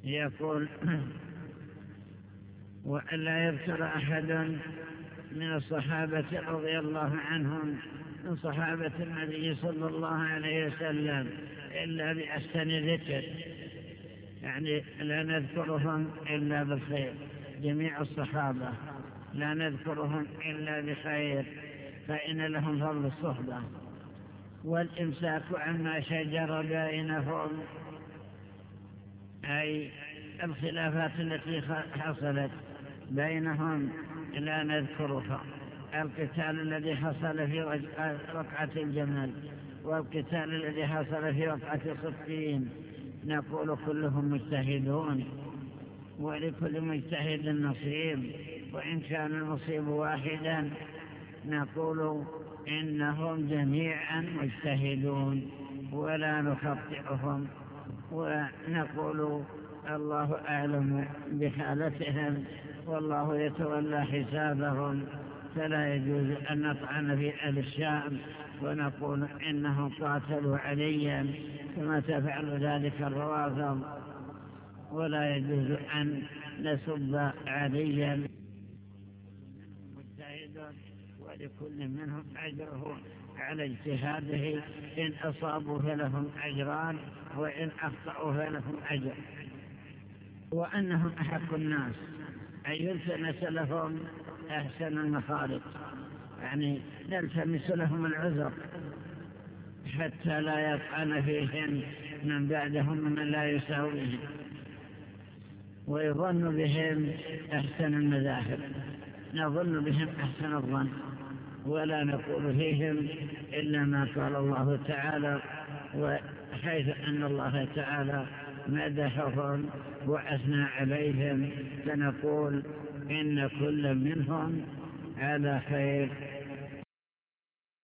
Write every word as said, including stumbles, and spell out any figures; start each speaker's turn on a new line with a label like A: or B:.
A: يقول وألا يذكر أحد من الصحابة رضي الله عنهم من صحابة النبي صلى الله عليه وسلم إلا بأحسن ذكر، يعني لا نذكرهم إلا بالخير، جميع الصحابة لا نذكرهم إلا بخير، فإن لهم فضل الصحبة. والإمساك عما شجر بينهم، أي الخلافات التي حصلت بينهم لا نذكرها. القتال الذي حصل في وقعة الجمل والقتال الذي حصل في وقعة صفين نقول كلهم مجتهدون، ولكل مجتهد نصيب، وإن كان النصيب واحدا نقول إنهم جميعا مجتهدون ولا نخطئهم، ونقول الله أعلم بحالتهم والله يتولى حسابهم، فلا يجوز أن نطعن في أهل الشام ونقول إنهم قاتلوا عليا كما تفعل ذلك الروافض، ولا يجوز أن نسب عليا مجتهد، ولكل منهم أجره على اجتهاده، إن أصابوا فلهم أجران وإن أخطأوا فلهم أجر، وأنهم أحق الناس أن يلتمس لهم أحسن المخالق، يعني نلتمس لهم العذر حتى لا يطعن فيهم من بعدهم من لا يساويهم، ويظن بهم أحسن المذاهب، نظن بهم أحسن الظن، ولا نقول فيهم إلا ما قال الله تعالى، وحيث أن الله تعالى مدحهم وأثنى عليهم فنقول إن كل منهم على خير